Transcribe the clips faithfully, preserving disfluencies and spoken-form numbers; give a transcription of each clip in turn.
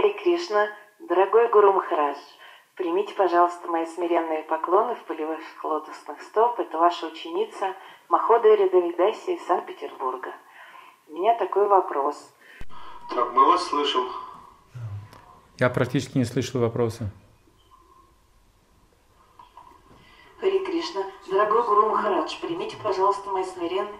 Хари Кришна, дорогой Гуру Махарадж, примите, пожалуйста, мои смиренные поклоны в полевых лотосных стоп. Это ваша ученица Маходери Давидаси из Санкт-Петербурга. У меня такой вопрос. Так, мы вас слышим. Я практически не слышал вопроса. Хари Кришна, дорогой Гуру Махарадж, примите, пожалуйста, мои смиренные...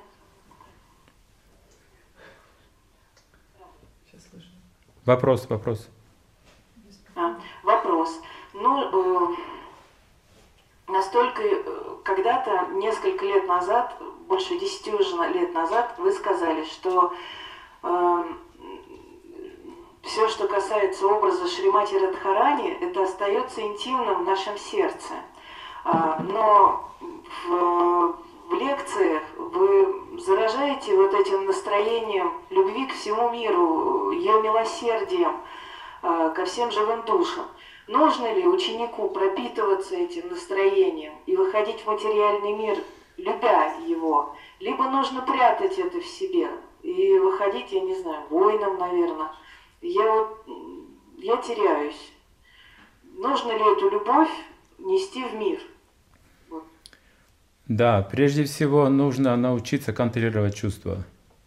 Вопрос, вопрос. А, вопрос. Ну, э, настолько, э, когда-то, несколько лет назад, больше десяти уже лет назад, вы сказали, что э, все, что касается образа Шримати Радхарани, это остается интимным в нашем сердце. А, но в, в лекциях вы заражаете вот этим настроением любви к всему миру, ее милосердием а, ко всем живым душам. Нужно ли ученику пропитываться этим настроением и выходить в материальный мир, любя его, либо нужно прятать это в себе и выходить, я не знаю, воином, наверное. Я вот, я теряюсь. Нужно ли эту любовь нести в мир? Вот. Да, прежде всего нужно научиться контролировать чувства.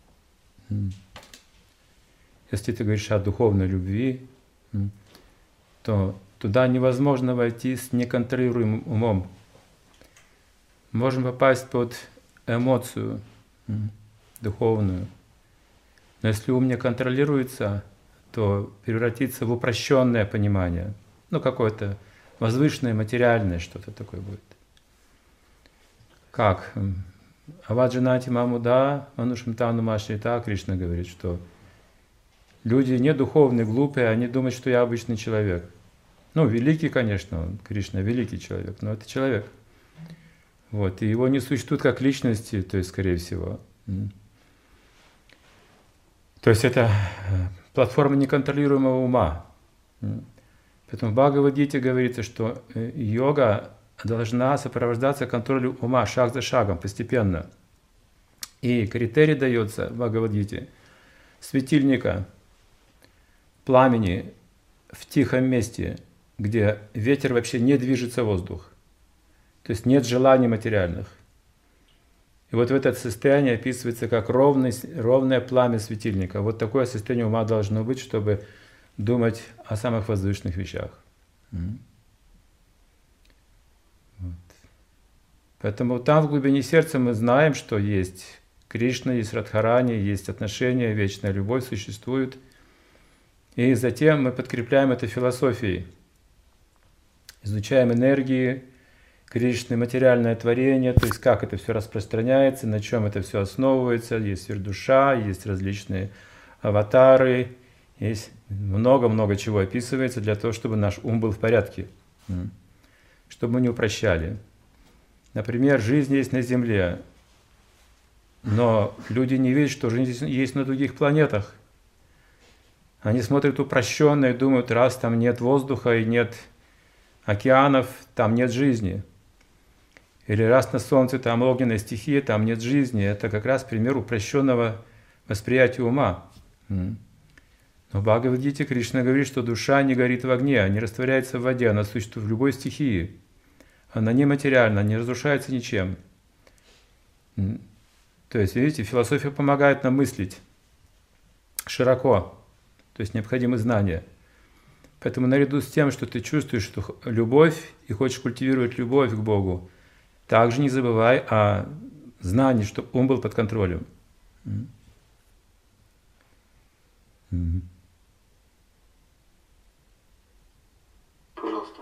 Если ты говоришь о духовной любви, то туда невозможно войти с неконтролируемым умом. Можем попасть под эмоцию духовную. Но если ум не контролируется, то превратится в упрощенное понимание. Ну, какое-то возвышенное, материальное что-то такое будет. Как? Аваджанати мамуда, манушмтану машрита, Кришна говорит, что люди не духовные, глупые, они думают, что я обычный человек. Ну, великий, конечно, он, Кришна, великий человек, но это человек. Вот, и его не существует как личности, то есть, скорее всего. То есть это платформа неконтролируемого ума. Поэтому в Бхагавад-гите говорится, что йога должна сопровождаться контролем ума шаг за шагом, постепенно. И критерий дается в Бхагавад-гите светильника, пламени в тихом месте, где ветер вообще не движется воздух. То есть нет желаний материальных. И вот в это состояние описывается как ровный, ровное пламя светильника. Вот такое состояние ума должно быть, чтобы думать о самых возвышенных вещах. Вот. Поэтому там в глубине сердца мы знаем, что есть Кришна, есть Радхарани, есть отношения, вечная любовь существует. И затем мы подкрепляем это философией. Изучаем энергии Кришны, материальное творение, то есть как это все распространяется, на чем это все основывается. Есть сверхдуша, есть различные аватары, есть много-много чего описывается для того, чтобы наш ум был в порядке, чтобы мы не упрощали. Например, жизнь есть на Земле, но люди не видят, что жизнь есть на других планетах. Они смотрят упрощенно и думают, раз там нет воздуха и нет океанов, там нет жизни. Или раз на Солнце там огненная стихия, там нет жизни. Это как раз пример упрощенного восприятия ума. Но в Бхагавад-гите Кришна говорит, что душа не горит в огне, не растворяется в воде, она существует в любой стихии. Она нематериальна, не разрушается ничем. То есть, видите, философия помогает нам мыслить широко. То есть необходимы знания. Поэтому наряду с тем, что ты чувствуешь что любовь и хочешь культивировать любовь к Богу, также не забывай о знании, чтобы ум был под контролем. Пожалуйста.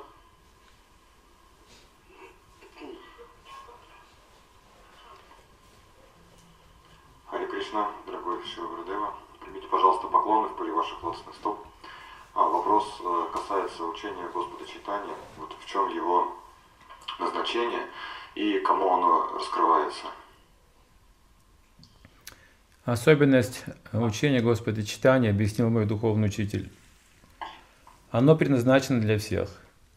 Хари Кришна, дорогой Шива Гурудева, примите, пожалуйста, поклоны в пыли ваших лотосных стоп. А, вопрос э, касается учения Господа Чайтаньи. Вот в чем его назначение и кому оно раскрывается? Особенность учения Господа Чайтаньи объяснил мой духовный учитель. Оно предназначено для всех.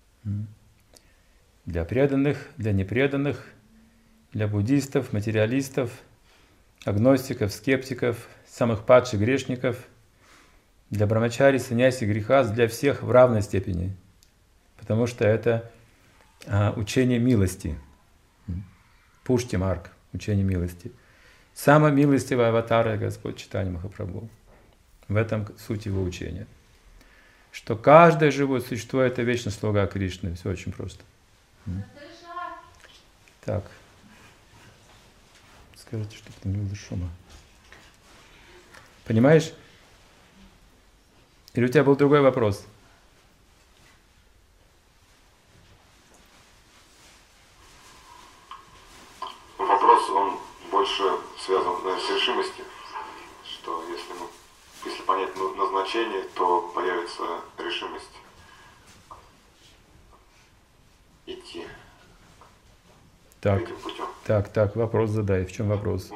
Для преданных, для непреданных, для буддистов, материалистов, агностиков, скептиков, самых падших грешников. Для брамачари, саньяси, грехас для всех в равной степени. Потому что это а, учение милости. Пушти Марк, учение милости. Самая милостивая аватара Господь Чайтанья Махапрабху. В этом суть его учения. Что каждое живое существо — это вечно слуга Кришны. Все очень просто. Так. Скажите, чтобы не было шума. Понимаешь? Или у тебя был другой вопрос? Вопрос, он больше связан, наверное, с решимостью, что если, мы, если понять назначение, то появится решимость идти так, этим путем. Так, так, вопрос задай. В чем вопрос?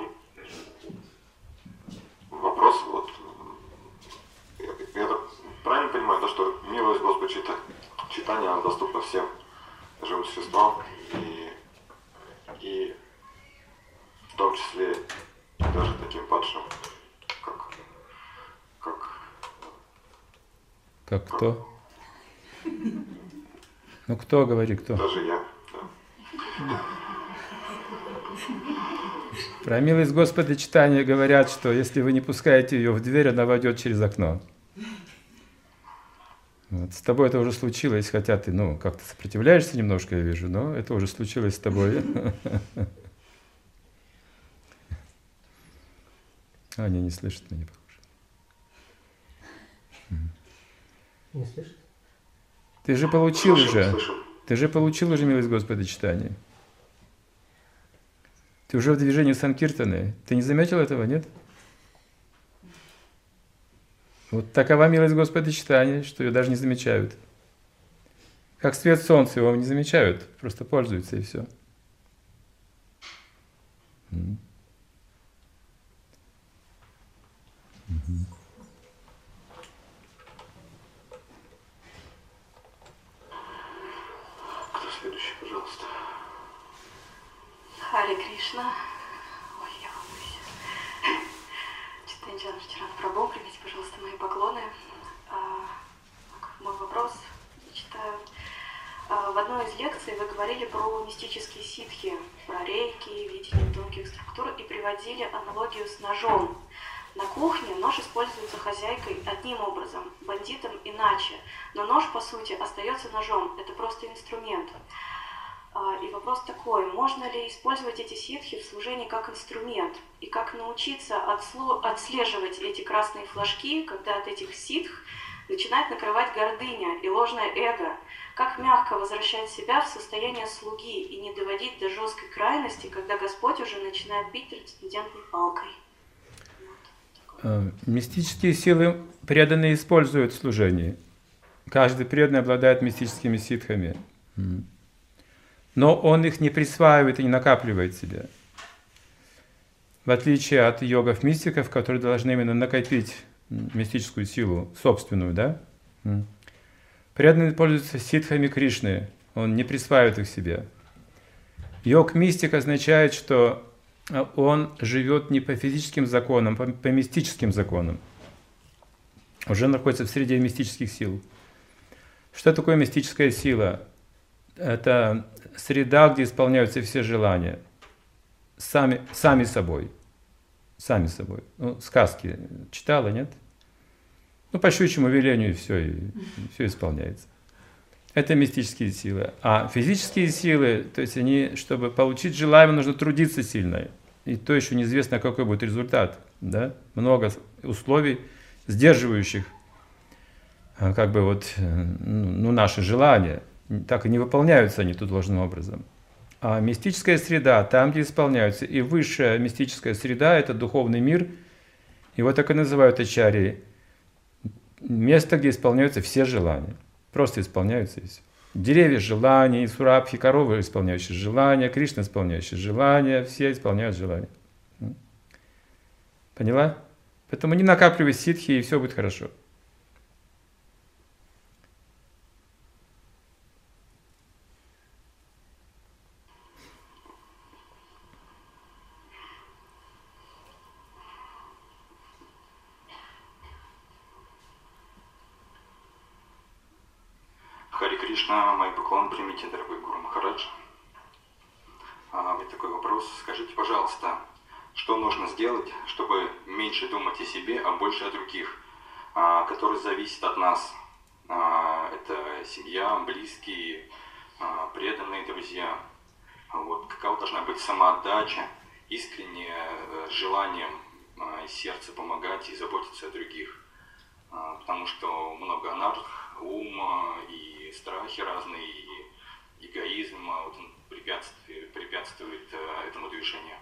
Вопрос, вот, я, я так правильно понимаю, то, что милость Господа Чайтанья, она доступна всем живым существам, и, и в том числе даже таким падшим, как, как, как кто? Ну кто, говори, кто? Даже я, да. Про милость Господа Чайтаньи говорят, что если вы не пускаете ее в дверь, она войдет через окно. Вот. С тобой это уже случилось, хотя ты, ну, как-то сопротивляешься немножко, я вижу, но это уже случилось с тобой. А, они не слышат, но не похоже. Не слышит? Ты же получил Слышим, уже. слышим. Ты же получил уже милость Господа Чайтаньи. Ты уже в движении Санкиртаны. Ты не заметил этого, нет? Вот такова милость Господа Чайтаньи, что ее даже не замечают. Как свет солнца, его не замечают, просто пользуются и все. Кто следующий, пожалуйста? Харе Кришна. Ой, я волнуюсь. Чайтанья Чарана Прабху, примите, пожалуйста, мои поклоны. А, мой вопрос читаю. А, в одной из лекций вы говорили про мистические ситхи, про рейки, видение тонких структур и приводили аналогию с ножом. На кухне нож используется хозяйкой одним образом, бандитом иначе, но нож, по сути, остается ножом, это просто инструмент. И вопрос такой, можно ли использовать эти ситхи в служении как инструмент? И как научиться отслу- отслеживать эти красные флажки, когда от этих ситх начинает накрывать гордыня и ложное эго? Как мягко возвращать себя в состояние слуги и не доводить до жесткой крайности, когда Господь уже начинает бить трансцендентной палкой? Мистические силы преданные используют в служении. Каждый преданный обладает мистическими ситхами. Но он их не присваивает и не накапливает себе. В отличие от йогов-мистиков, которые должны именно накопить мистическую силу, собственную, да? Преданный пользуется ситхами Кришны, он не присваивает их себе. Йог-мистик означает, что он живет не по физическим законам, а по мистическим законам. Уже находится в среде мистических сил. Что такое мистическая сила? Это среда, где исполняются все желания. Сами, сами собой. Сами собой. Ну, сказки читала, нет? Ну, по щучьему велению все, и, все исполняется. Это мистические силы. А физические силы, то есть они, чтобы получить желаемое, нужно трудиться сильно. И то еще неизвестно, какой будет результат. Да? Много условий, сдерживающих как бы вот, ну, наши желания. Так и не выполняются они тут должным образом. А мистическая среда, там, где исполняются, и высшая мистическая среда, это духовный мир, его так и называют ачарьи, место, где исполняются все желания. Просто исполняются и все. Деревья желаний, сурабхи, коровы, исполняющие желания, Кришна, исполняющий желания, все исполняют желания. Поняла? Поэтому не накапливай ситхи, и все будет хорошо. Кришна, мои поклоны примите, дорогой Гуру Махарадж. А, у меня такой вопрос. Скажите, пожалуйста, что нужно сделать, чтобы меньше думать о себе, а больше о других, а, которые зависят от нас? А, это семья, близкие, а, преданные друзья. А вот какова должна быть самоотдача, искреннее желание а, из сердца помогать и заботиться о других? А, потому что много анарх, ума и страхи разные, и эгоизм вот он препятствует, препятствует а, этому движению.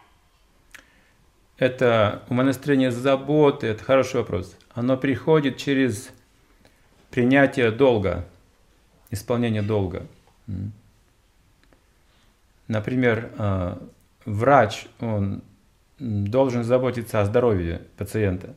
Это умонастроение заботы, это хороший вопрос. Оно приходит через принятие долга, исполнение долга. Например, врач, он должен заботиться о здоровье пациента.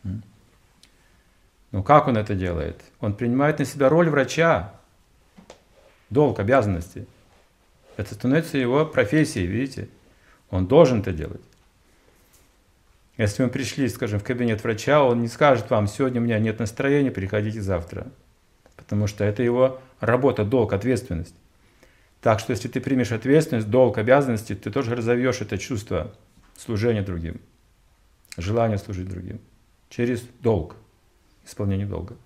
Но как он это делает? Он принимает на себя роль врача, долг, обязанности. Это становится его профессией, видите? Он должен это делать. Если мы пришли, скажем, в кабинет врача, он не скажет вам: сегодня у меня нет настроения, приходите завтра. Потому что это его работа, долг, ответственность. Так что если ты примешь ответственность, долг, обязанности, ты тоже разовьешь это чувство служения другим, желание служить другим через долг, исполнение долга.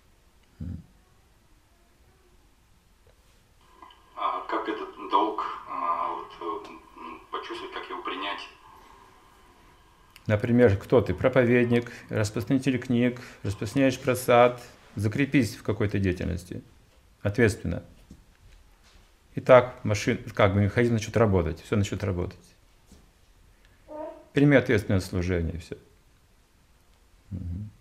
А как этот долг а, вот, почувствовать, как его принять? Например, кто ты? Проповедник, распространитель книг, распространяешь просад, закрепись в какой-то деятельности, ответственно. Итак, машин, как бы механизм начнет работать, все начнет работать. Прими ответственное служение, и все. Угу.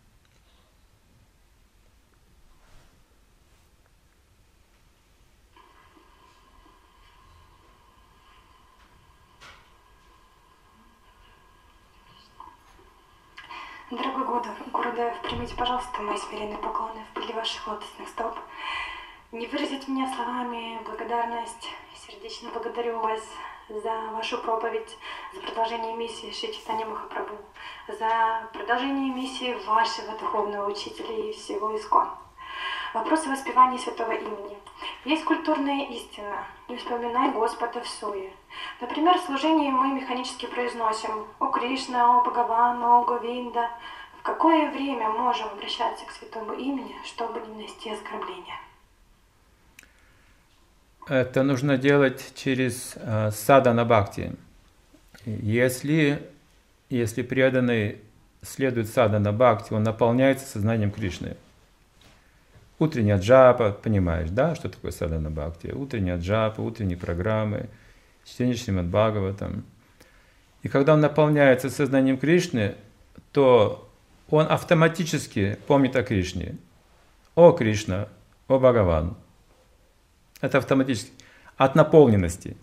Дорогой Гурудев, примите, пожалуйста, мои смиренные поклоны в пыли ваших лотосных стоп. Не выразить мне словами благодарность. Сердечно благодарю вас за вашу проповедь, за продолжение миссии Шри Чайтанья Махапрабху, за продолжение миссии вашего духовного учителя и всего ИСККОН. Вопрос о воспевании святого имени. Есть культурная истина. Не вспоминай Господа в суе. Например, в служении мы механически произносим «О Кришна, о Бхагаван, о Говинда». В какое время можем обращаться к святому имени, чтобы не нанести оскорбления? Это нужно делать через э, садхана бхакти. Если, если преданный следует садхана бхакти, он наполняется сознанием Кришны. Утренняя джапа, понимаешь, да, что такое садхана бхакти? Утренняя джапа, утренние программы, чтение Шримад Бхагаватам. И когда он наполняется сознанием Кришны, то он автоматически помнит о Кришне. О Кришна, о Бхагаван. Это автоматически. От наполненности.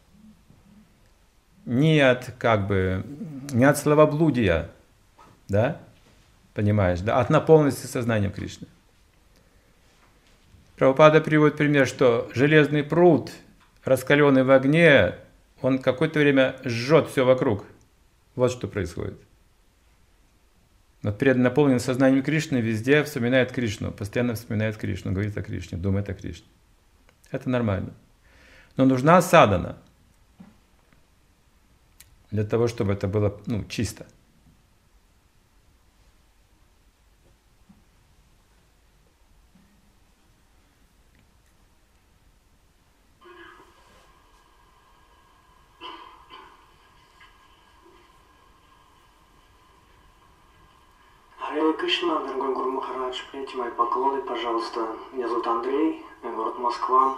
Не от, как бы, не от словоблудия, да, понимаешь, да, от наполненности сознанием Кришны. Прабхупада приводит пример, что железный пруд, раскаленный в огне, он какое-то время жжет все вокруг. Вот что происходит. Вот преданный, наполненный сознанием Кришны, везде вспоминает Кришну, постоянно вспоминает Кришну, говорит о Кришне, думает о Кришне. Это нормально. Но нужна садхана для того, чтобы это было, ну, чисто. Харе Кришна, дорогой Гуру Махарадж, примите мои поклоны, пожалуйста. Меня зовут Андрей, город Москва.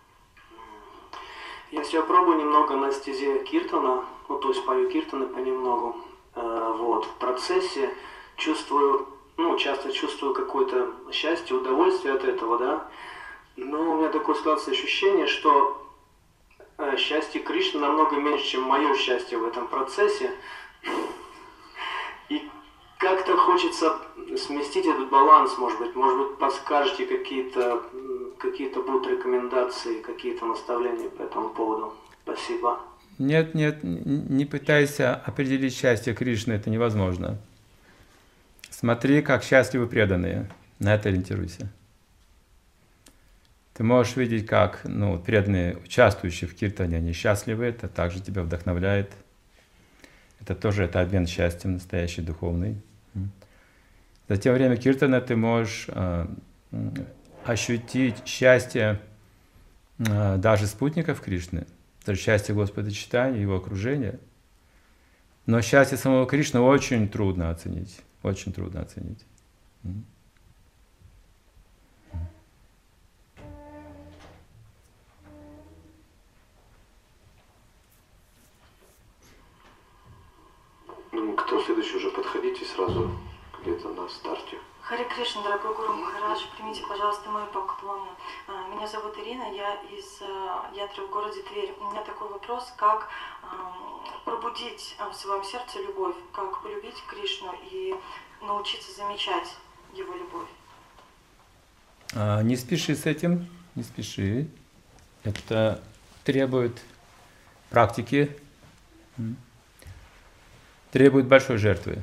Я все пробую немного на стезе киртана, ну, то есть пою киртаны понемногу. Вот, в процессе чувствую, ну, часто чувствую какое-то счастье, удовольствие от этого, да. Но у меня такое складывается ощущение, что счастье Кришны намного меньше, чем мое счастье в этом процессе. И как-то хочется сместить этот баланс, может быть. Может быть, подскажете какие-то, какие-то будут рекомендации, какие-то наставления по этому поводу. Спасибо. Нет, нет, не пытайся определить счастье Кришны, это невозможно. Смотри, как счастливы преданные. На это ориентируйся. Ты можешь видеть, как ну, преданные, участвующие в киртане, они счастливы, это также тебя вдохновляет. Это тоже это обмен счастьем настоящий, духовный. За те время киртана ты можешь э, ощутить счастье э, даже спутников Кришны, даже счастье Господа Чайтаньи, его окружения. Но счастье самого Кришны очень трудно оценить, очень трудно оценить. Ну, кто следующий уже подходите сразу где-то на старте. Харе Кришна, дорогой Гуру Махарадж, примите, пожалуйста, мои поклоны. Меня зовут Ирина, я из Ятры в городе Тверь. У меня такой вопрос, как пробудить в своем сердце любовь, как полюбить Кришну и научиться замечать его любовь. А, не спеши с этим, не спеши. Это требует практики, требует большой жертвы.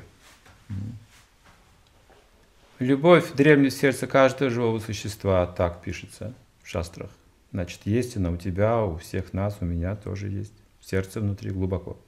Любовь в древнем сердце каждого живого существа, так пишется в шастрах. Значит, есть она у тебя, у всех нас, у меня тоже есть. В сердце внутри глубоко.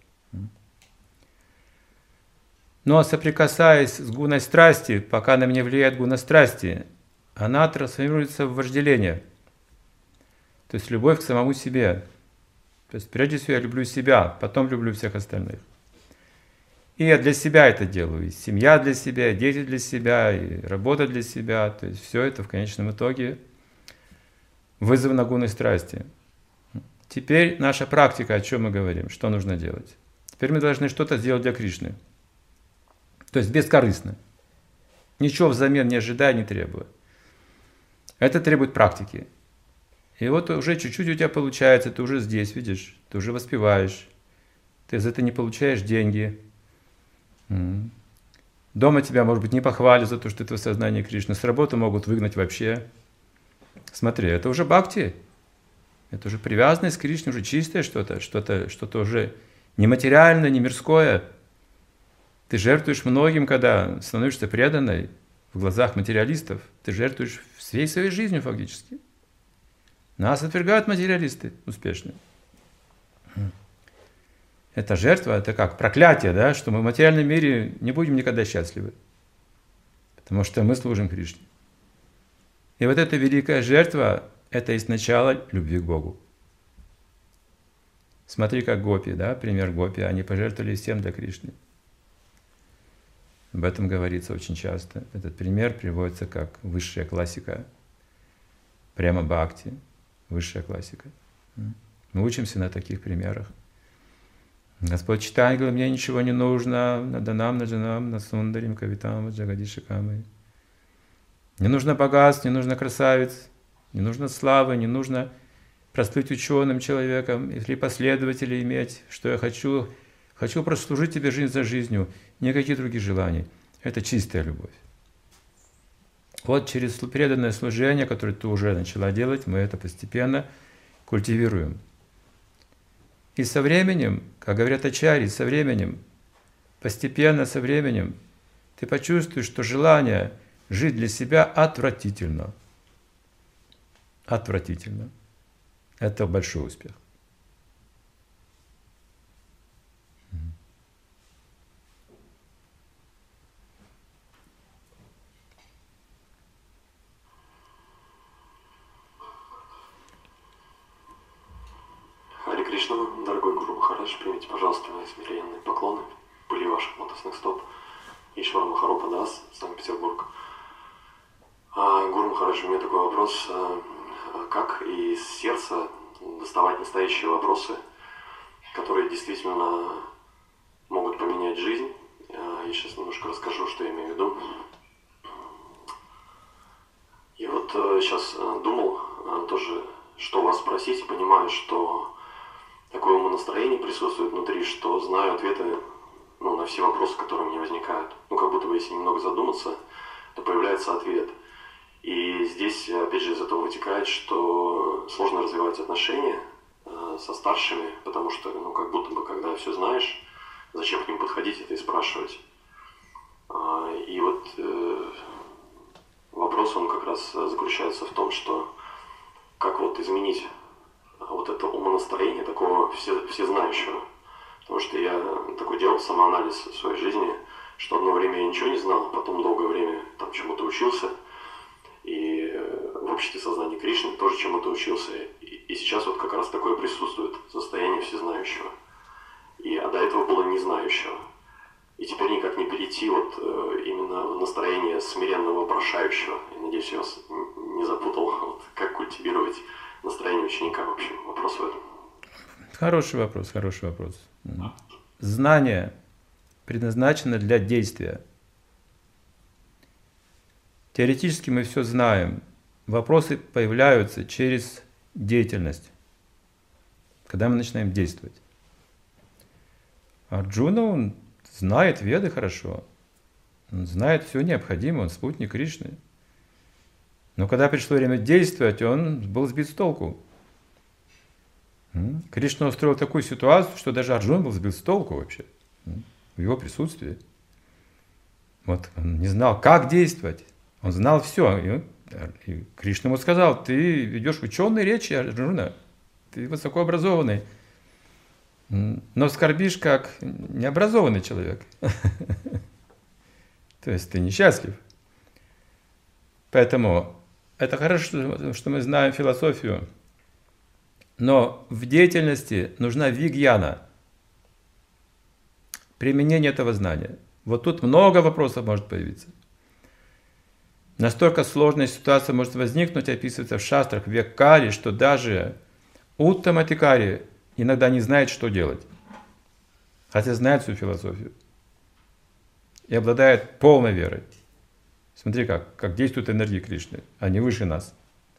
Но соприкасаясь с гуной страсти, пока на меня влияет гуна страсти, она трансформируется в вожделение. То есть любовь к самому себе. То есть прежде всего я люблю себя, потом люблю всех остальных. И я для себя это делаю, и семья для себя, и дети для себя, и работа для себя. То есть все это в конечном итоге вызвано гуной страсти. Теперь наша практика, о чем мы говорим, что нужно делать. Теперь мы должны что-то сделать для Кришны. То есть бескорыстно. Ничего взамен не ожидая, не требуя. Это требует практики. И вот уже чуть-чуть у тебя получается, ты уже здесь, видишь, ты уже воспеваешь, ты за это не получаешь деньги. Дома тебя, может быть, не похвалят за то, что ты в сознании Кришны. С работы могут выгнать вообще. Смотри, это уже бхакти. Это уже привязанность к Кришне, уже чистое что-то, что-то, что-то уже нематериальное, не мирское. Ты жертвуешь многим, когда становишься преданной в глазах материалистов. Ты жертвуешь всей своей жизнью фактически. Нас отвергают материалисты успешно. Это жертва, это как проклятие, да, что мы в материальном мире не будем никогда счастливы. Потому что мы служим Кришне. И вот эта великая жертва, это из начала любви к Богу. Смотри, как гопи, да, пример гопи, они пожертвовали всем для Кришны. Об этом говорится очень часто. Этот пример приводится как высшая классика, прямо бхакти, высшая классика. Мы учимся на таких примерах. Господь Чайтанья говорит, мне ничего не нужно, наданам, наджанам, насундарим, кавитам, джагадишикамы. Не нужно богатств, не нужно красавиц, не нужно славы, не нужно прослыть ученым человеком или последователей иметь, что я хочу. Хочу просто служить тебе жизнь за жизнью, никаких других желаний. Это чистая любовь. Вот через преданное служение, которое ты уже начала делать, мы это постепенно культивируем. И со временем, как говорят ачарьи, со временем, постепенно со временем, ты почувствуешь, что желание жить для себя отвратительно. Отвратительно. Это большой успех. Харе Кришна, дорогой Гуру Махарадж, примите, пожалуйста, мои смиренные поклоны, пыли ваших лотосных стоп. Ишвар Махарупа Дас, Санкт-Петербург. А, Гуру Махарадж, у меня такой вопрос. А, как из сердца доставать настоящие вопросы, которые действительно могут поменять жизнь? А, я сейчас немножко расскажу, что я имею в виду. Я вот а, сейчас а, думал а, тоже, что вас спросить, и понимаю, что такое умонастроение присутствует внутри, что знаю ответы, ну, на все вопросы, которые у меня возникают. Ну, как будто бы, если немного задуматься, то появляется ответ. И здесь, опять же, из этого вытекает, что сложно развивать отношения э, со старшими, потому что, ну, как будто бы, когда все знаешь, зачем к ним подходить это и спрашивать. А, и вот э, вопрос, он как раз заключается в том, что как вот изменить вот это умонастроение такого все, всезнающего. Потому что я такой делал самоанализ в своей жизни, что одно время я ничего не знал, потом долгое время там чему-то учился. И в обществе сознания Кришны тоже чему-то учился. И, и сейчас вот как раз такое присутствует, состояние всезнающего. И, а до этого было незнающего. И теперь никак не перейти вот э, именно в настроение смиренного вопрошающего. Я надеюсь, я вас не запутал. Вот, как культивировать настроение ученика, в общем, вопрос в этом. Хороший вопрос, хороший вопрос. Знание предназначено для действия. Теоретически мы все знаем. Вопросы появляются через деятельность, когда мы начинаем действовать. Арджуна, он знает Веды хорошо, он знает все необходимое, он спутник Кришны. Но когда пришло время действовать, он был сбит с толку. Кришна устроил такую ситуацию, что даже Арджуна был сбит с толку вообще, в его присутствии. Вот, он не знал, как действовать. Он знал все. И, и Кришна ему сказал: ты ведешь ученые речи, Арджуна, ты высокообразованный, но скорбишь как необразованный человек. То есть ты несчастлив. Поэтому это хорошо, что мы знаем философию, но в деятельности нужна вигьяна, применение этого знания. Вот тут много вопросов может появиться. Настолько сложная ситуация может возникнуть, описывается в шастрах, в век Кали, что даже Уттамадикари иногда не знает, что делать, хотя знает всю философию и обладает полной верой. Смотри, как, как действуют энергии Кришны. Они выше нас.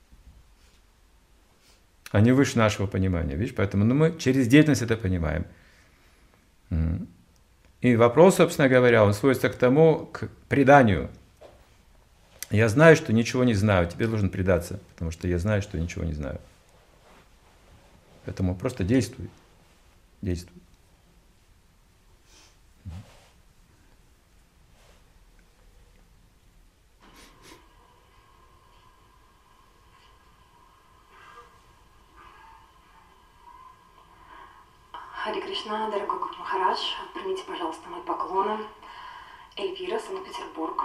Они выше нашего понимания. Видишь? Поэтому ну, мы через деятельность это понимаем. И вопрос, собственно говоря, он сводится к тому, к преданию. Я знаю, что ничего не знаю. Тебе должен предаться, потому что я знаю, что ничего не знаю. Поэтому просто действуй. Действуй. Харе Кришна, дорогой Гуру Махарадж, примите, пожалуйста, мои поклоны. Эльвира, Санкт-Петербург.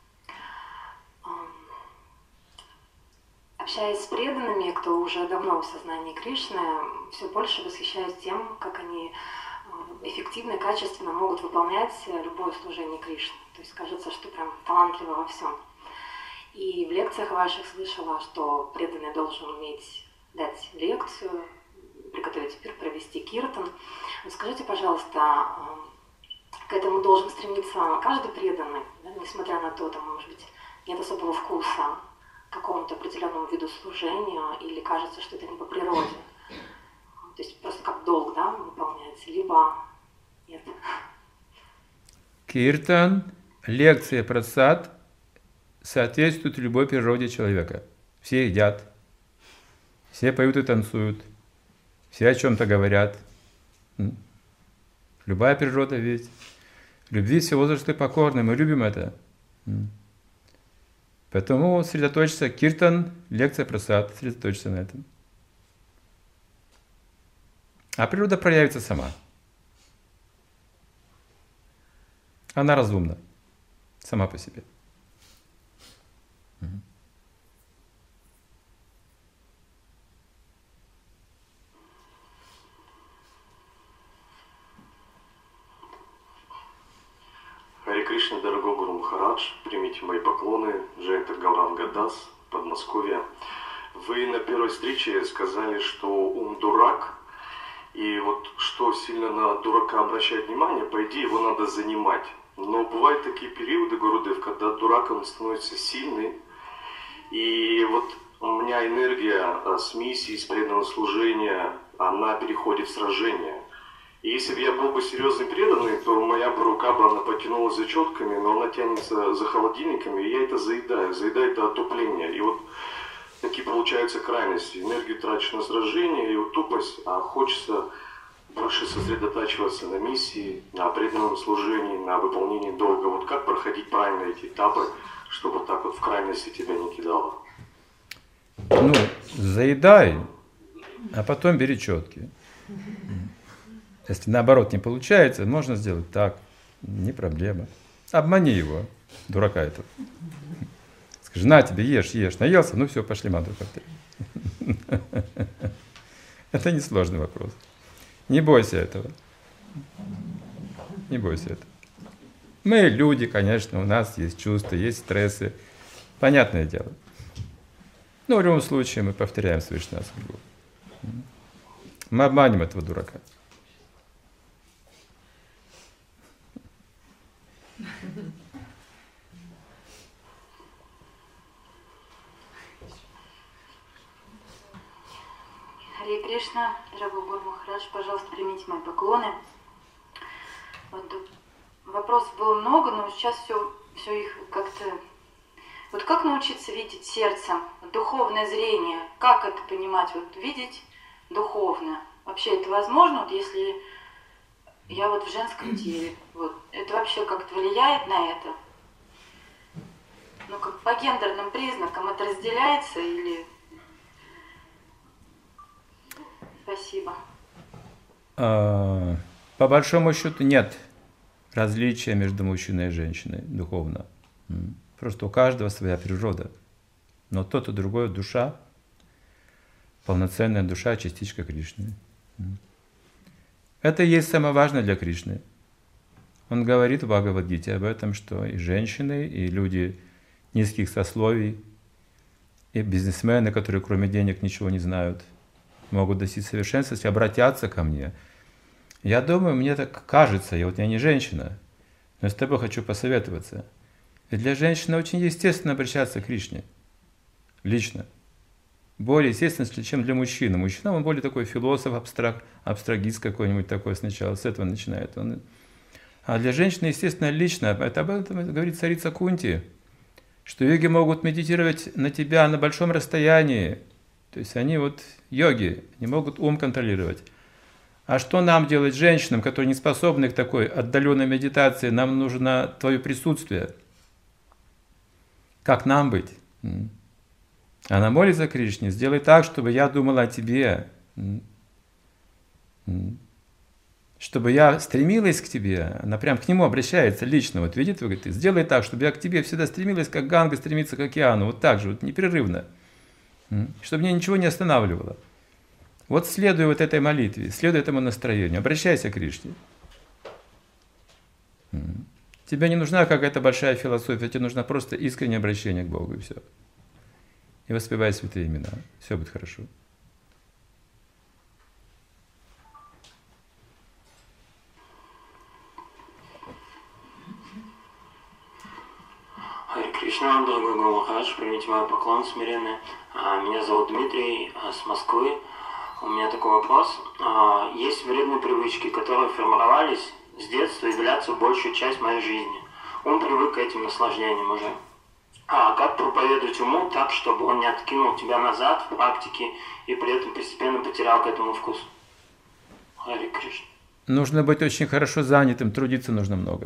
Общаясь с преданными, кто уже давно в сознании Кришны, все больше восхищаюсь тем, как они эффективно и качественно могут выполнять любое служение Кришны. То есть кажется, что прям талантливо во всем. И в лекциях ваших слышала, что преданный должен уметь дать лекцию, приготовить эфир, провести киртан. Скажите, пожалуйста, к этому должен стремиться каждый преданный, да, несмотря на то, там, может быть, нет особого вкуса к какому-то определенному виду служения, или кажется, что это не по природе. То есть просто как долг, да, выполняется, либо нет. Киртан, лекция про сад соответствует любой природе человека. Все едят, все поют и танцуют, все о чем-то говорят. Любая природа ведь. Любви все возрасты покорны, мы любим это. Поэтому сосредоточься, киртан, лекция про сад, сосредоточься на этом. А природа проявится сама. Она разумна, сама по себе. Харе Кришна, дорогой Гуру Махарадж, примите мои поклоны, Джайта Гауранга Дас, Подмосковье. Вы на первой встрече сказали, что ум дурак, и вот что сильно на дурака обращает внимание, по идее его надо занимать. Но бывают такие периоды, Гурудев, когда дурак он становится сильный, и вот у меня энергия с миссии, с преданного служения, она переходит в сражение. И если бы я был бы серьезный преданный, то моя бы рука бы, она потянулась за четками, но она тянется за холодильниками, и я это заедаю, заедаю до отупления. И вот такие получаются крайности. Энергию трачу на сражение и вот тупость, а хочется больше сосредотачиваться на миссии, на преданном служении, на выполнении долга. Вот как проходить правильно эти этапы, чтобы так вот в крайности тебя не кидало? ну, заедай, а потом бери четкие. Если наоборот не получается, можно сделать так, не проблема. Обмани его, дурака этого. Скажи, на тебе, ешь, ешь, наелся, ну все, пошли мантру повторять. Это несложный вопрос. Не бойся этого. Не бойся этого. Мы люди, конечно, у нас есть чувства, есть стрессы. Понятное дело. Но в любом случае мы повторяем свыше судьбу. Мы обманем этого дурака. Харе Кришна, Рагу Гуру Махарадж, пожалуйста, примите мои поклоны. Вот, вопросов было много, но сейчас все, все их как-то... Вот как научиться видеть сердцем, духовное зрение, как это понимать, вот видеть духовно? Вообще это возможно, вот если я вот в женском теле, вот, это вообще как-то влияет на это? Ну, как по гендерным признакам это разделяется или... Спасибо. А, по большому счету нет различия между мужчиной и женщиной духовно. Просто у каждого своя природа. Но тот и другой душа, полноценная душа, частичка Кришны. Это и есть самое важное для Кришны. Он говорит в Бхагавад-гите об этом, что и женщины, и люди низких сословий, и бизнесмены, которые кроме денег ничего не знают, могут достичь совершенства, если обратятся ко мне. Я думаю, мне так кажется, я вот я не женщина, но с тобой хочу посоветоваться. И для женщины очень естественно обращаться к Кришне. Лично. Более естественно, чем для мужчины. Мужчина, он более такой философ, абстрак, абстрагист какой-нибудь такой сначала, с этого начинает. Он... А для женщины, естественно, лично. Это об этом говорит царица Кунти, что йоги могут медитировать на тебя на большом расстоянии. То есть они вот йоги, не могут ум контролировать. А что нам делать женщинам, которые не способны к такой отдаленной медитации? Нам нужно твое присутствие. Как нам быть? Она молится Кришне, сделай так, чтобы я думала о тебе, чтобы я стремилась к тебе. Она прям к нему обращается лично, вот видит, вы говорите, сделай так, чтобы я к тебе всегда стремилась, как Ганга стремится к океану, вот так же, вот непрерывно, чтобы меня ничего не останавливало. Вот следуй вот этой молитве, следуй этому настроению, обращайся к Кришне. Тебе не нужна какая-то большая философия, тебе нужно просто искреннее обращение к Богу, и все. И воспевай святые имена. Все будет хорошо. Харе Кришна, дорогой Гуру Махарадж, примите мой поклон смиренный. Меня зовут Дмитрий, с Москвы. У меня такой вопрос. Есть вредные привычки, которые формировались с детства и длятся большую часть моей жизни. Он привык к этим наслаждениям уже. А как проповедовать уму так, чтобы он не откинул тебя назад в практике и при этом постепенно потерял к этому вкус? Харе Кришна. Нужно быть очень хорошо занятым, трудиться нужно много.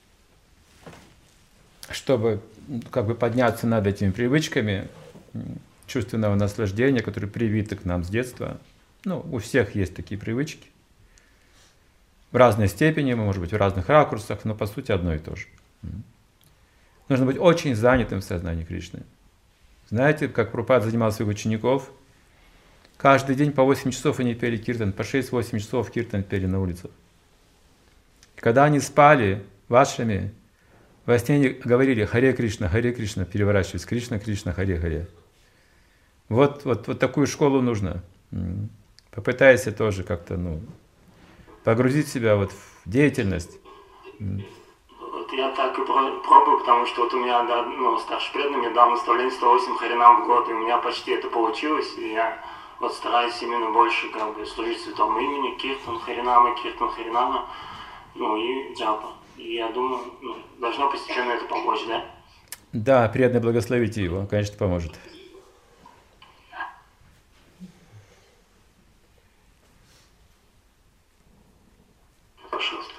Чтобы как бы подняться над этими привычками чувственного наслаждения, которые привиты к нам с детства. Ну, у всех есть такие привычки. В разной степени, может быть, в разных ракурсах, но по сути одно и то же. Нужно быть очень занятым в сознании Кришны. Знаете, как Прабхупада занимал своих учеников? Каждый день по восемь часов они пели киртан, по шесть-восемь часов киртан пели на улицах. И когда они спали в ашраме, во сне они говорили «Харе Кришна, Харе Кришна», переворачиваясь «Кришна, Кришна, Харе, Харе». Вот, вот, вот такую школу нужно. Попытайся тоже как-то, ну, погрузить себя вот в деятельность. Вот я так и пробую, потому что вот у меня, да, ну, старший преданный мне дал наставление сто восемь харинам в год, и у меня почти это получилось, и я вот стараюсь именно больше как бы служить святому имени, киртан харинама, киртан харинама, ну и джапа. И я думаю, ну, должно постепенно это помочь, да? Да, преданный, благословите его, конечно, поможет. Пожалуйста.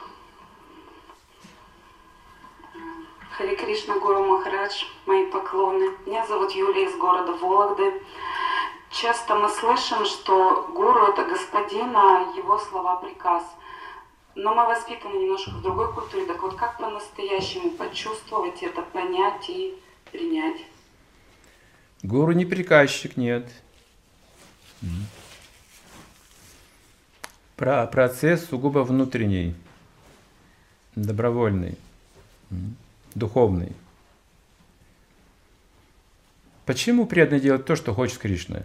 Харе Кришна, Гуру Махарадж, мои поклоны. Меня зовут Юлия из города Вологды. часто мы слышим, что гуру — это господин, а его слова — приказ. Но мы воспитаны немножко в другой культуре. Так вот, как по-настоящему почувствовать это, понять и принять? Гуру не приказчик, нет. Про процесс сугубо внутренний, добровольный, духовный. Почему преданный делает то, что хочет Кришна?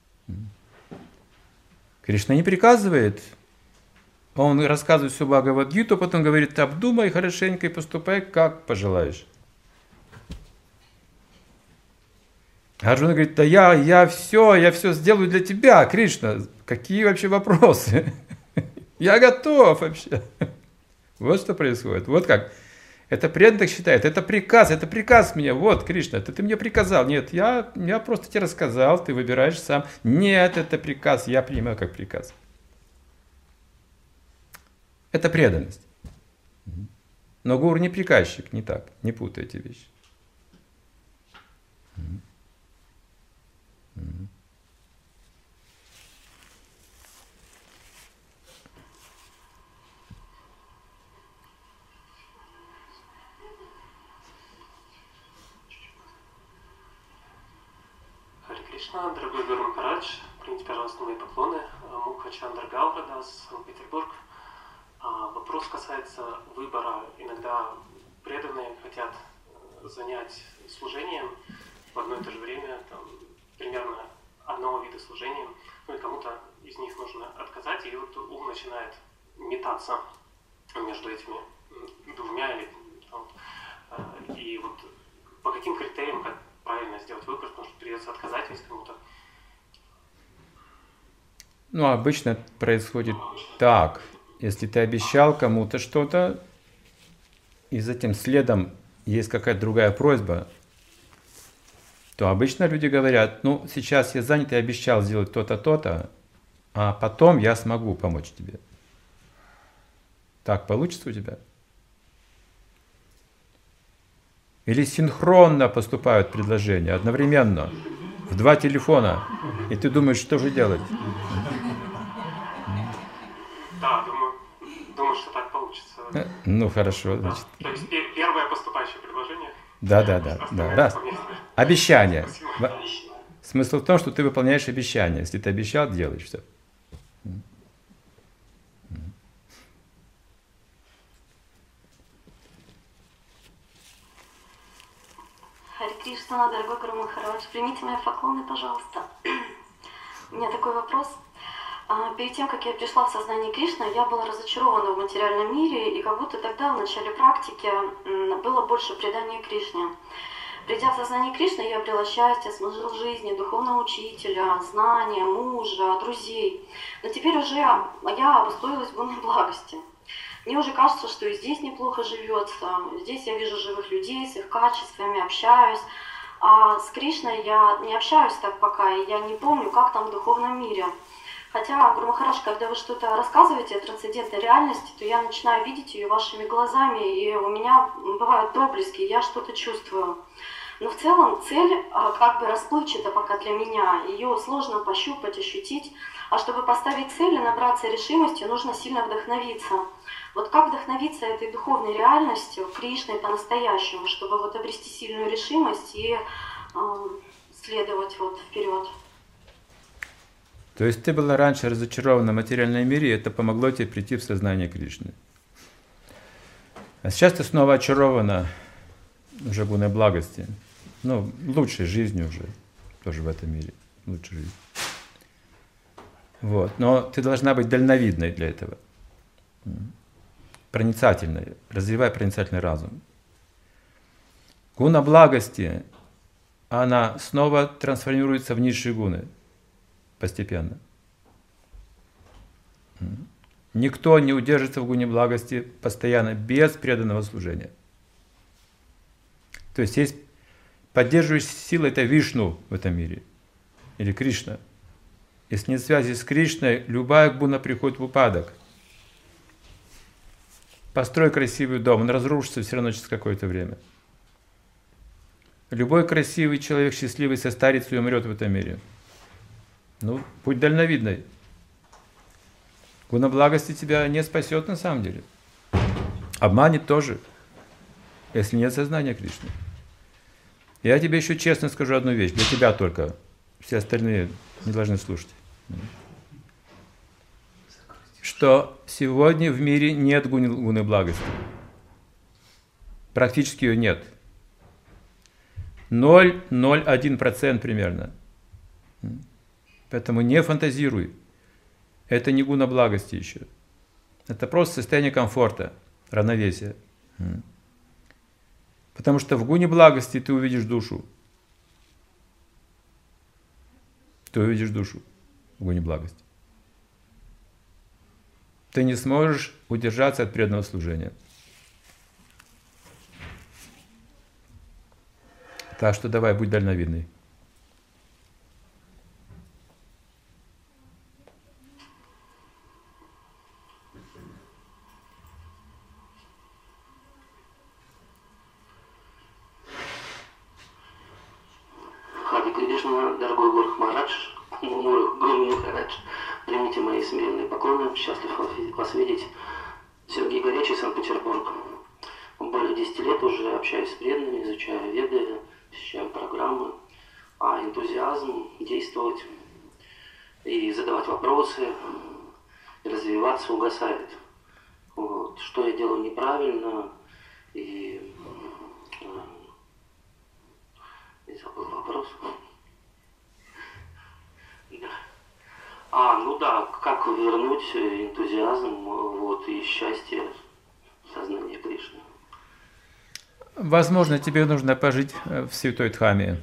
Кришна не приказывает. Он рассказывает всю Бхагавад-гиту, потом говорит: обдумай хорошенько и поступай, как пожелаешь. Арджуна говорит: да я, я все, я все сделаю для тебя, Кришна. Какие вообще вопросы? Я готов вообще. Вот что происходит. Вот как. Это преданный так считает. Это приказ, это приказ мне. Вот, Кришна, это ты мне приказал. Нет, я, я просто тебе рассказал, ты выбираешь сам. Нет, это приказ, я принимаю как приказ. Это преданность. Но гуру не приказчик, не так. Не путай эти вещи. Харе Кришна, дорогой Гуру Махарадж, примите, пожалуйста, мои поклоны. Мукха Чандра Гаурдас, Санкт-Петербург. Вопрос касается выбора. Иногда преданные хотят занять служением в одно и то же время, там, примерно одного вида служения, ну и кому-то из них нужно отказать, и вот ум начинает метаться между этими двумя или там, и вот по каким критериям, как правильно сделать выбор, потому что придется отказать, если кому-то. Ну, обычно происходит так. Если ты обещал кому-то что-то, и затем следом есть какая-то другая просьба, то обычно люди говорят: ну, сейчас я занят, я обещал сделать то-то, то-то, а потом я смогу помочь тебе. Так получится у тебя? Или синхронно поступают предложения, одновременно, в два телефона, и ты думаешь, что же делать? Да, думаю, думаю, что так получится. Ну, хорошо, Да. значит. То есть первое поступающее предложение. Да, да, да, да. Раз. Обещание. Смысл в том, что ты выполняешь обещание. Если ты обещал, делаешь все. Харе Кришна, дорогой Гуру Махарадж, примите мои поклоны, пожалуйста. У меня такой вопрос. Перед тем, как я пришла в сознание Кришны, я была разочарована в материальном мире, и как будто тогда, в начале практики, было больше предания Кришне. Придя в сознание Кришны, я обрела счастье, смысл жизни, духовного учителя, знания, мужа, друзей. Но теперь уже я обусловилась в гунной благости. Мне уже кажется, что и здесь неплохо живется. Здесь я вижу живых людей с их качествами, общаюсь. А с Кришной я не общаюсь так пока, и я не помню, как там в духовном мире. Хотя, Гуру Махарадж, когда вы что-то рассказываете о трансцендентной реальности, то я начинаю видеть ее вашими глазами, и у меня бывают проблески, я что-то чувствую. Но в целом цель как бы расплывчата пока для меня, ее сложно пощупать, ощутить. А чтобы поставить цель и набраться решимости, нужно сильно вдохновиться. Вот как вдохновиться этой духовной реальностью, Кришной по-настоящему, чтобы вот обрести сильную решимость и э, следовать вот вперед? То есть ты была раньше разочарована в материальном мире, и это помогло тебе прийти в сознание Кришны. А сейчас ты снова очарована уже гуной благости. Ну, лучшей жизнью уже, тоже в этом мире, лучшей жизнью. Вот. Но ты должна быть дальновидной для этого. Проницательной. Развивай проницательный разум. Гуна благости, она снова трансформируется в низшие гуны. Постепенно. Никто не удержится в гуне благости постоянно, без преданного служения. То есть есть поддерживающая сила, это Вишну в этом мире, или Кришна. Если нет связи с Кришной, любая гуна приходит в упадок. Построй красивый дом, он разрушится все равно через какое-то время. Любой красивый человек, счастливый, состарится и умрет в этом мире. Ну, будь дальновидной. Гуна благости тебя не спасет на самом деле. Обманет тоже, если нет сознания Кришны. Я тебе еще честно скажу одну вещь, для тебя только. Все остальные не должны слушать. Что сегодня в мире нет гуны, гуны благости. Практически ее нет. ноль целых ноль один процент примерно. Поэтому не фантазируй. Это не гуна благости еще. Это просто состояние комфорта, равновесия. Потому что в гуне благости ты увидишь душу. Ты увидишь душу в гуне благости. Ты не сможешь удержаться от преданного служения. Так что давай, будь дальновидный. Хари Кришна, дорогой Гуру Махарадж, Гуру Махарадж, примите мои смиренные поклоны, счастлив вас видеть. Сергей Горячий, Санкт-Петербург. Более десяти лет уже общаюсь с преданными, изучаю веды, посещаю программы, а энтузиазм действовать и задавать вопросы, и развиваться угасает. Вот. Что я делаю неправильно, и... Я забыл вопрос. А, ну да, как вернуть энтузиазм вот, и счастье сознания Кришны? Возможно, тебе нужно пожить в святой Дхаме,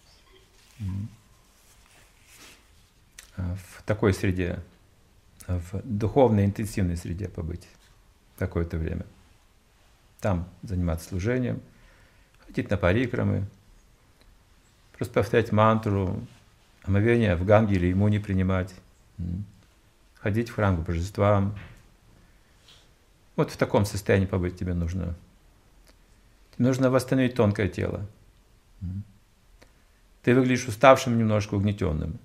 в такой среде, в духовной интенсивной среде побыть какое-то время. Там заниматься служением, ходить на парикрамы, просто повторять мантру, омовение в Ганге или Ямуне принимать, ходить в храм к божествам. Вот в таком состоянии побыть тебе нужно. Нужно восстановить тонкое тело. Ты выглядишь уставшим, немножко угнетенным.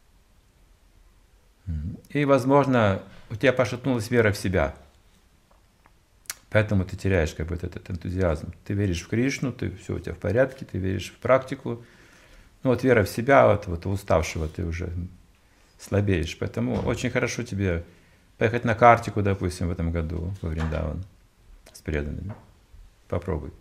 И, возможно, у тебя пошатнулась вера в себя. Поэтому ты теряешь как бы этот энтузиазм. Ты веришь в Кришну, ты, все у тебя в порядке, ты веришь в практику. Ну вот вера в себя, вот, вот уставшего ты уже слабеешь. Поэтому очень хорошо тебе поехать на Картику, допустим, в этом году во Вриндаван с преданными. Попробуй.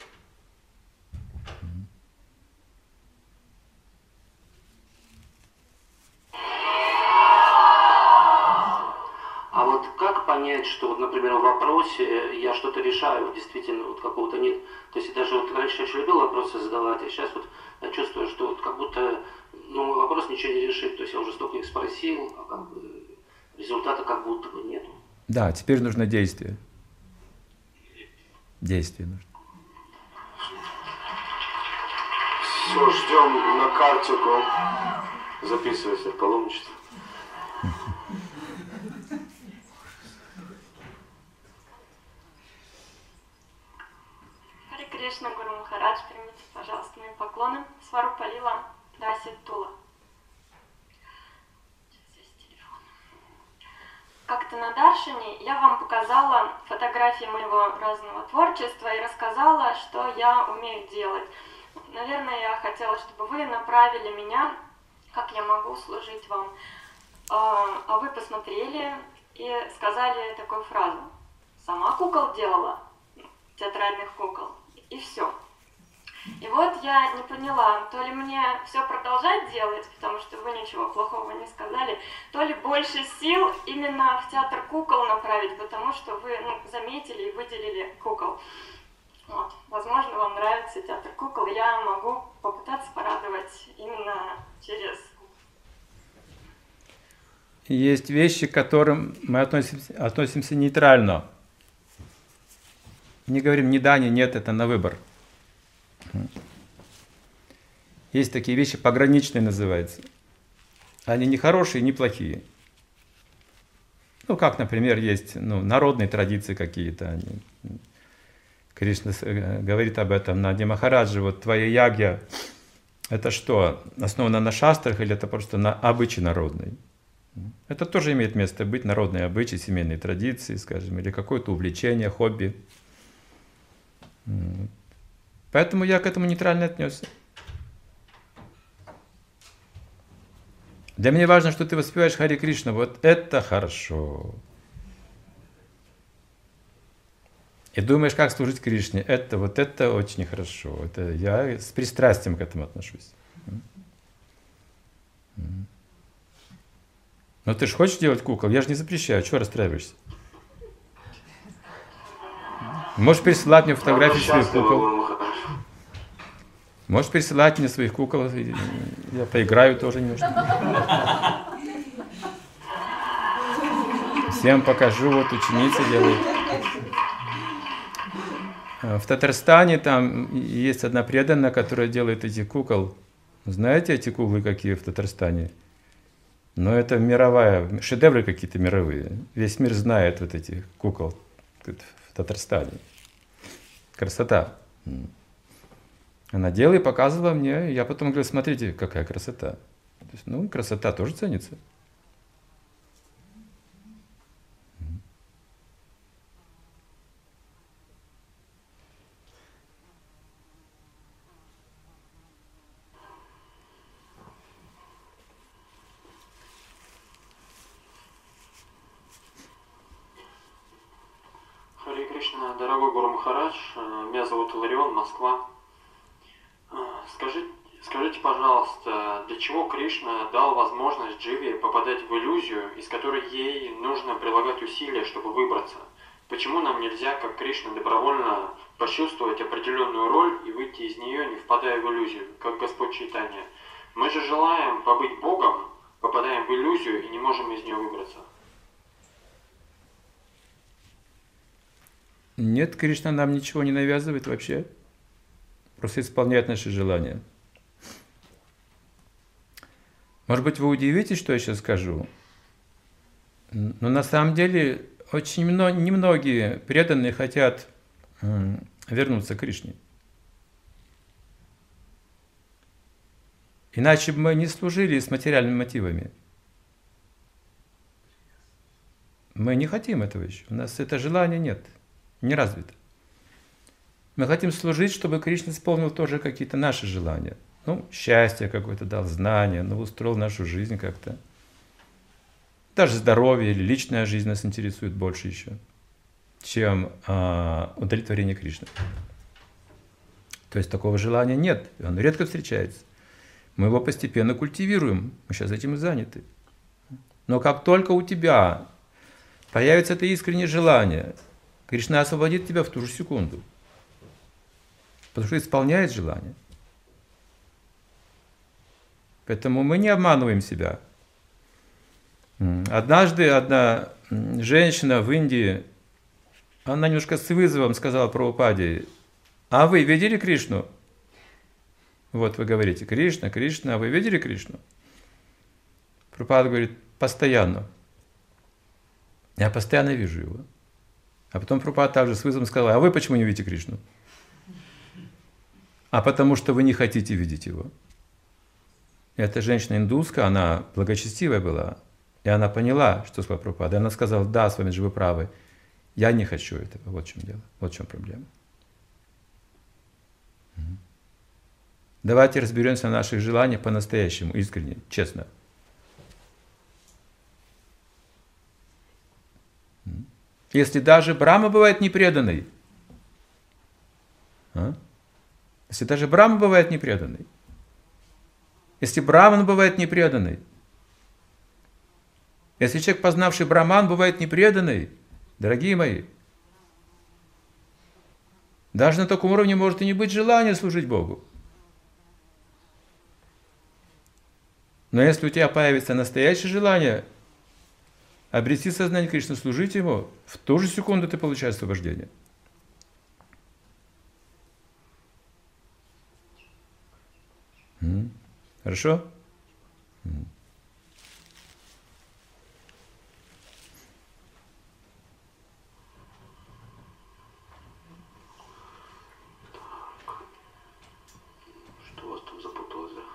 А вот как понять, что, вот, например, в вопросе я что-то решаю, действительно, вот какого-то нет. То есть даже вот раньше я очень любил вопросы задавать, а сейчас вот я чувствую, что вот как будто ну, вопрос ничего не решит. То есть я уже столько их спросил, а как бы результата как будто бы нету. Да, теперь нужно действие. Действие нужно. Все, ждем на Картику. Записывайся в паломничество. Харе Кришна, Гуру Махарадж, примите, пожалуйста, мои поклоны. Сварупа Лила, Даси Тула. Сейчас есть телефон. Как-то на Даршине я вам показала фотографии моего разного творчества и рассказала, что я умею делать. Наверное, я хотела, чтобы вы направили меня, как я могу служить вам. А вы посмотрели и сказали такую фразу. Сама кукол делала, театральных кукол, и все. И вот я не поняла, то ли мне все продолжать делать, потому что вы ничего плохого не сказали, то ли больше сил именно в театр кукол направить, потому что вы ну, заметили и выделили кукол. Вот. Возможно, вам нравится театр кукол, я могу попытаться порадовать именно через... Есть вещи, к которым мы относимся, относимся нейтрально. Не говорим ни да, ни нет, это на выбор. Есть такие вещи, пограничные называются. Они не хорошие, не плохие. Ну, как, например, есть ну, народные традиции какие-то. Они... Кришна говорит об этом на Махараджи, вот твоя ягья, это что, основано на шастрах или это просто на обычай народный? Это тоже имеет место быть, народные обычаи, семейные традиции, скажем, или какое-то увлечение, хобби. Поэтому я к этому нейтрально отнесся. Для меня важно, что ты воспеваешь Хари Кришна. Вот это хорошо. И думаешь, как служить Кришне. Это вот это очень хорошо. Это я с пристрастием к этому отношусь. Но ты же хочешь делать кукол? Я же не запрещаю. Чего расстраиваешься? Можешь присылать мне фотографии своих кукол. Можешь присылать мне своих кукол. Я поиграю тоже немножко. Всем покажу. Вот ученицы делают. В Татарстане там есть одна преданная, которая делает этих кукол. Знаете эти куклы какие в Татарстане? Но это мировая, шедевры какие-то мировые. Весь мир знает вот этих кукол в Татарстане. Красота. Она делала и показывала мне. Я потом говорю, смотрите, какая красота. То есть, ну, красота тоже ценится. Харе Кришна, дорогой Гуру Махарадж, меня зовут Иларион, Москва. Скажите, скажите, пожалуйста, для чего Кришна дал возможность Дживе попадать в иллюзию, из которой ей нужно прилагать усилия, чтобы выбраться? Почему нам нельзя, как Кришна, добровольно почувствовать определенную роль и выйти из нее, не впадая в иллюзию, как Господь Чайтанья? Мы же желаем побыть Богом, попадаем в иллюзию и не можем из нее выбраться. Нет, Кришна нам ничего не навязывает вообще. Просто исполняет наши желания. Может быть, вы удивитесь, что я сейчас скажу. Но на самом деле очень немногие преданные хотят вернуться к Кришне. Иначе бы мы не служили с материальными мотивами. Мы не хотим этого еще. У нас это желание нет. Не развито. Мы хотим служить, чтобы Кришна исполнил тоже какие-то наши желания. Ну, счастье какое-то дал, знание, ну, устроил нашу жизнь как-то. Даже здоровье или личная жизнь нас интересует больше еще, чем а, удовлетворение Кришны. То есть такого желания нет, оно редко встречается. Мы его постепенно культивируем, мы сейчас этим и заняты. Но как только у тебя появится это искреннее желание, Кришна освободит тебя в ту же секунду. Потому что исполняет желание. Поэтому мы не обманываем себя. Однажды одна женщина в Индии, она немножко с вызовом сказала Прабхупаде: а вы видели Кришну? Вот вы говорите, Кришна, Кришна, а вы видели Кришну? Прабхупада говорит, постоянно. Я постоянно вижу его. А потом Прабхупада также с вызовом сказала: а вы почему не видите Кришну? А потому что вы не хотите видеть его. Эта женщина индуска, она благочестивая была, и она поняла, что сказала Прабхупада. И она сказала: да, с вами же вы правы, я не хочу этого. Вот в чем дело, вот в чем проблема. Давайте разберемся в наших желаниях по-настоящему, искренне, честно. Если даже Брахма бывает непреданный, а? Если даже Брахма бывает непреданный, если Браман бывает непреданный, если человек, познавший Браман, бывает непреданный, дорогие мои, даже на таком уровне может и не быть желания служить Богу. Но если у тебя появится настоящее желание обрести сознание Кришны, служить Ему, в ту же секунду ты получаешь освобождение. Хорошо? Что у вас там запуталось, да?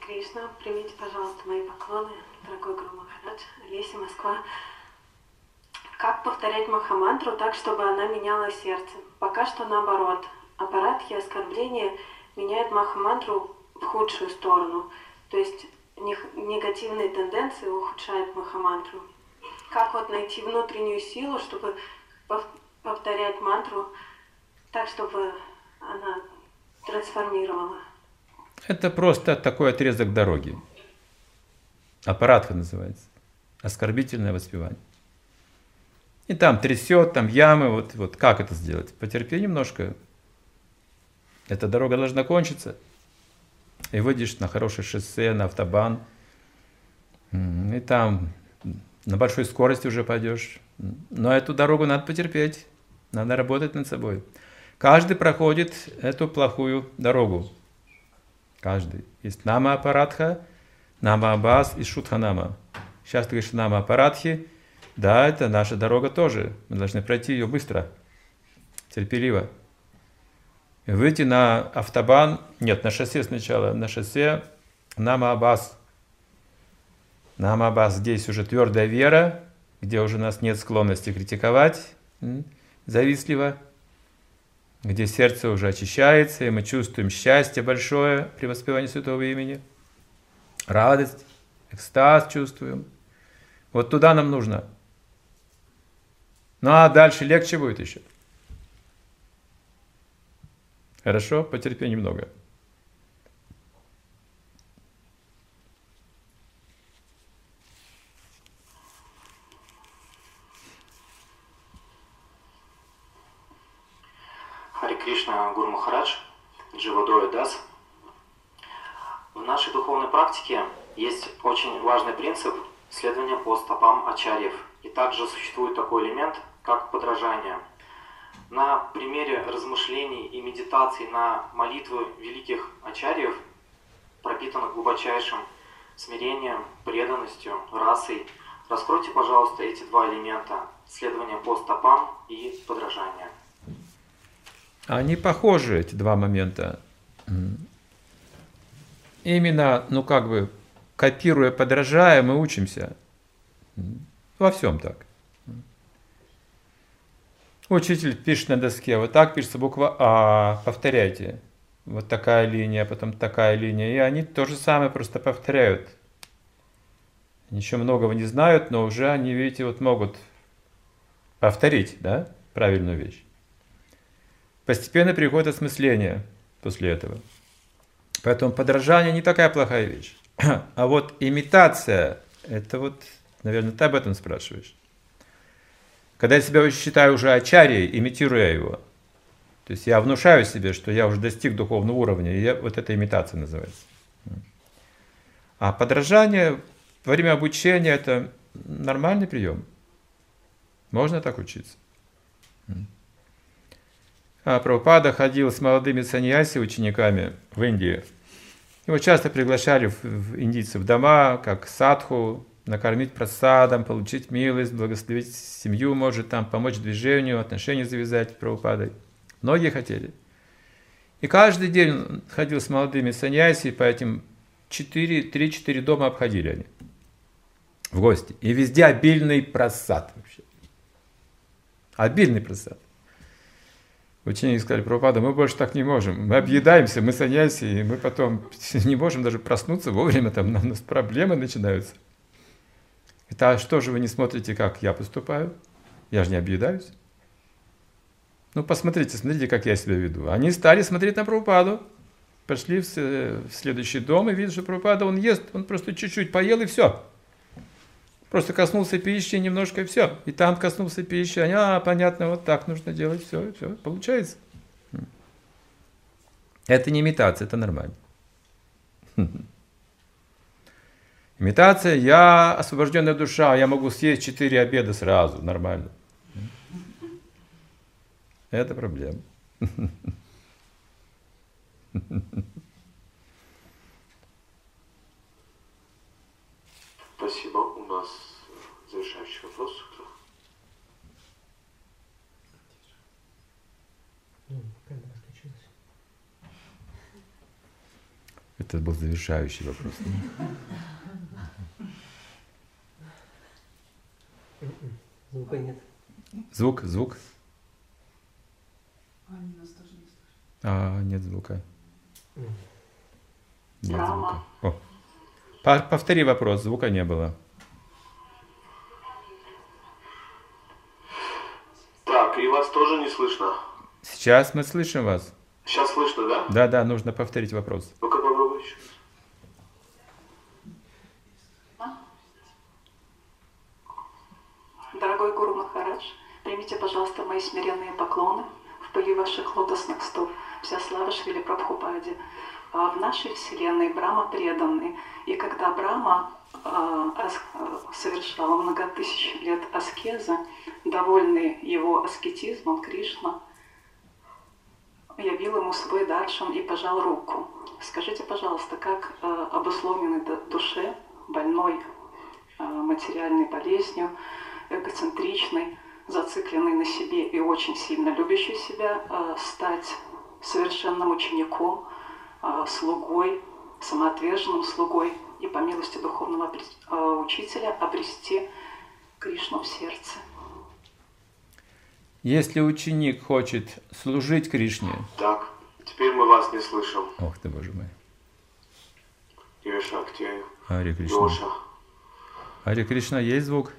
Кришна, примите, пожалуйста, мои поклоны, дорогой Гуру Махарадж, Олеся, Москва. Как повторять махамантру так, чтобы она меняла сердце? Пока что наоборот. Аппаратхи, оскорбления меняют махамантру в худшую сторону. То есть негативные тенденции ухудшают махамантру. Как вот найти внутреннюю силу, чтобы повторять мантру так, чтобы она трансформировала? Это просто такой отрезок дороги. Аппаратха называется. Оскорбительное воспевание. И там трясет, там ямы. Вот, вот как это сделать? Потерпи немножко. Эта дорога должна кончиться. И выйдешь на хорошее шоссе, на автобан. И там на большой скорости уже пойдешь. Но эту дорогу надо потерпеть. Надо работать над собой. Каждый проходит эту плохую дорогу. Каждый. Есть нама аппаратха, нама абас и шутханама. Сейчас ты говоришь нама аппаратхи. Да, это наша дорога тоже. Мы должны пройти ее быстро, терпеливо. И выйти на автобан, нет, на шоссе сначала, на шоссе нама абас. Нама абас, здесь уже твердая вера, где уже у нас нет склонности критиковать завистливо, где сердце уже очищается, и мы чувствуем счастье большое при воспевании святого имени, радость, экстаз чувствуем. Вот туда нам нужно. Ну а дальше легче будет еще. Хорошо? Потерпи немного. Харе Кришна, Гуру Махарадж, Дживадоя Дас. В нашей духовной практике есть очень важный принцип следования по стопам ачарьев. И также существует такой элемент, как подражание. На примере размышлений и медитаций на молитвы великих ачарьев, пропитанных глубочайшим смирением, преданностью, расой, раскройте, пожалуйста, эти два элемента – следование по стопам и подражание. Они похожи, эти два момента. Именно, ну как бы, копируя, подражая, мы учимся. Во всем так. Учитель пишет на доске, вот так пишется буква А, повторяйте. Вот такая линия, потом такая линия. И они то же самое просто повторяют. Ничего многого не знают, но уже они, видите, вот могут повторить, да, правильную вещь. Постепенно приходит осмысление после этого. Поэтому подражание не такая плохая вещь. А вот имитация, это вот, наверное, ты об этом спрашиваешь. Когда я себя считаю уже ачарьей, имитируя его, то есть я внушаю себе, что я уже достиг духовного уровня, и я, вот это имитация называется. А подражание во время обучения – это нормальный прием. Можно так учиться. А Прабхупада ходил с молодыми саньяси, учениками в Индии. Его часто приглашали в, в индийцев в дома, как садху, накормить прасадом, получить милость, благословить семью, может там помочь движению, отношения завязать с Прабхупадой. Многие хотели. И каждый день он ходил с молодыми саньяси, по этим три-четыре дома обходили они в гости. И везде обильный прасад вообще. Обильный прасад. Ученики сказали: Прабхупада, мы больше так не можем. Мы объедаемся, мы саньяси, и мы потом не можем даже проснуться вовремя, там у нас проблемы начинаются. Это, а что же вы не смотрите, как я поступаю? Я же не объедаюсь. Ну, посмотрите, смотрите, как я себя веду. Они стали смотреть на Прабхупаду, пошли в, в следующий дом и видят, что Прабхупада, он ест, он просто чуть-чуть поел и все. Просто коснулся пищи немножко и все. И там коснулся пищи, они, а, понятно, вот так нужно делать, все, все, получается. Это не имитация, это нормально. Имитация, я освобожденная душа, я могу съесть четыре обеда сразу, нормально. Это проблема. Спасибо. У нас завершающий вопрос. Это был завершающий вопрос. Звука нет. Звук, звук. Они нас тоже не слышат. А, нет звука. Нет Брама. звука. О. Повтори вопрос, звука не было. Так, и вас тоже не слышно? Сейчас мы слышим вас. Сейчас слышно, да? Да, да, нужно повторить вопрос. Ну-ка попробуй еще. Дорогой Гуру Махарадж, примите, пожалуйста, мои смиренные поклоны в пыли ваших лотосных стоп. Вся слава Шриле Прабхупаде. В нашей вселенной Брахма преданный. И когда Брахма э, совершал много тысяч лет аскеза, довольный его аскетизмом, Кришна явил ему свой даршан и пожал руку. Скажите, пожалуйста, как э, обусловленной душе, больной э, материальной болезнью, эгоцентричной, зацикленной на себе и очень сильно любящей себя, э, стать совершенным учеником, э, слугой, самоотверженным слугой и по милости духовного э, учителя обрести Кришну в сердце. Если ученик хочет служить Кришне... Так, теперь мы вас не слышим. Ох ты, Боже мой. Шакти, Харе Кришна. Йоша. Харе Кришна, есть звук?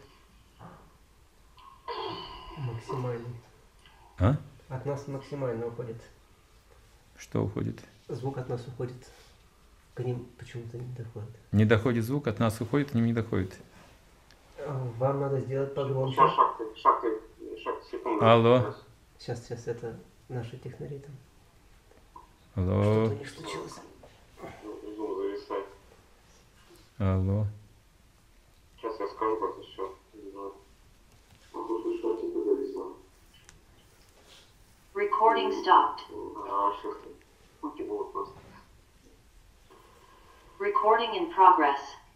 Максимальный. А? От нас максимально уходит. Что уходит? Звук от нас уходит. К ним почему-то не доходит. Не доходит звук, от нас уходит, к ним не доходит. Вам надо сделать погромче. Шакти, Шакти, Шакти, секунду. Алло. Сейчас, сейчас, это наши технари там. Алло. Что-то не случилось. Зум зависает. Алло. Сейчас я скажу, как еще. Recording stopped. А, сейчас. Руки было просто. Recording in progress.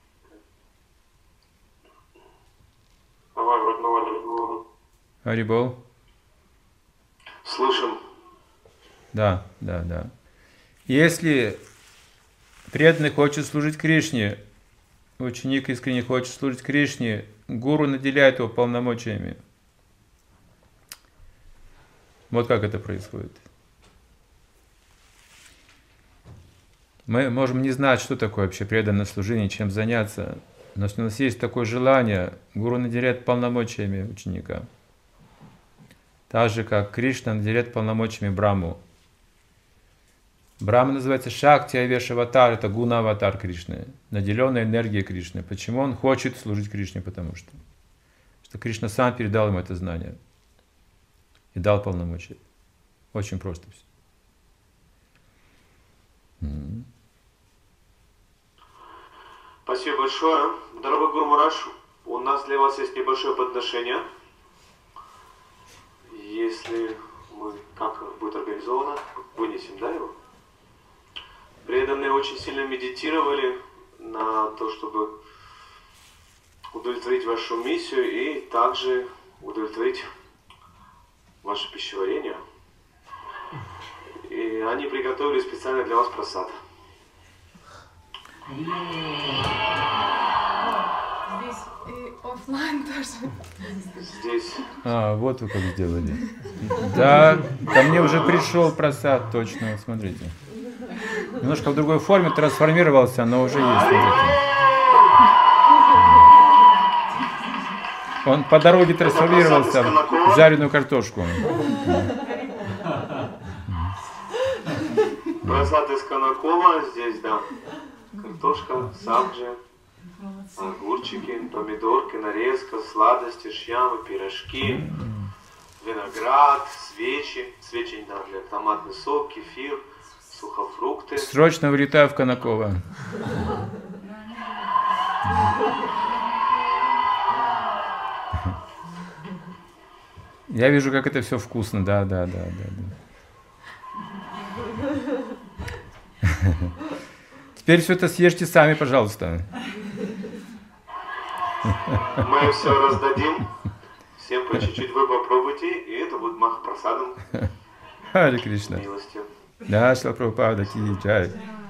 Давай, вроде наваливай. Харибол. Слышим. Да, да, да. Если преданный хочет служить Кришне, ученик искренне хочет служить Кришне, гуру наделяет его полномочиями. Вот как это происходит. Мы можем не знать, что такое вообще преданное служение, чем заняться, но если у нас есть такое желание, гуру наделяет полномочиями ученика. Так же, как Кришна наделяет полномочиями Брахму. Брахма называется Шакти Авеш Аватар, это гуна аватар Кришны, наделенная энергией Кришны. Почему он хочет служить Кришне? Потому что, что Кришна сам передал ему это знание и дал полномочия. Очень просто все. Mm-hmm. Спасибо большое. Дорогой Гуру Махарадж, у нас для вас есть небольшое подношение. Если мы, как будет организовано, вынесем, да, его? Преданные очень сильно медитировали на то, чтобы удовлетворить вашу миссию и также удовлетворить ваше пищеварение. И они приготовили специально для вас просад. Здесь и офлайн тоже. Здесь. А, вот вы как сделали. Да, ко мне уже пришел просад, точно, смотрите. Немножко в другой форме трансформировался, но уже есть, смотрите. Он по дороге трансформировался в жареную картошку. Просад из Конакова, здесь, да, картошка, сабджи, огурчики, помидорки, нарезка, сладости, шьямы, пирожки, виноград, свечи, свечи не надо, томатный сок, кефир, сухофрукты. Срочно вылетаю в Конаково. Я вижу, как это все вкусно, да, да, да, да, да. Теперь все это съешьте сами, пожалуйста. Мы все раздадим. Всем по чуть-чуть вы попробуйте, и это будет махапрасадом. Харе Кришна. Милостью. Да, Шрила Прабхупада ки джай.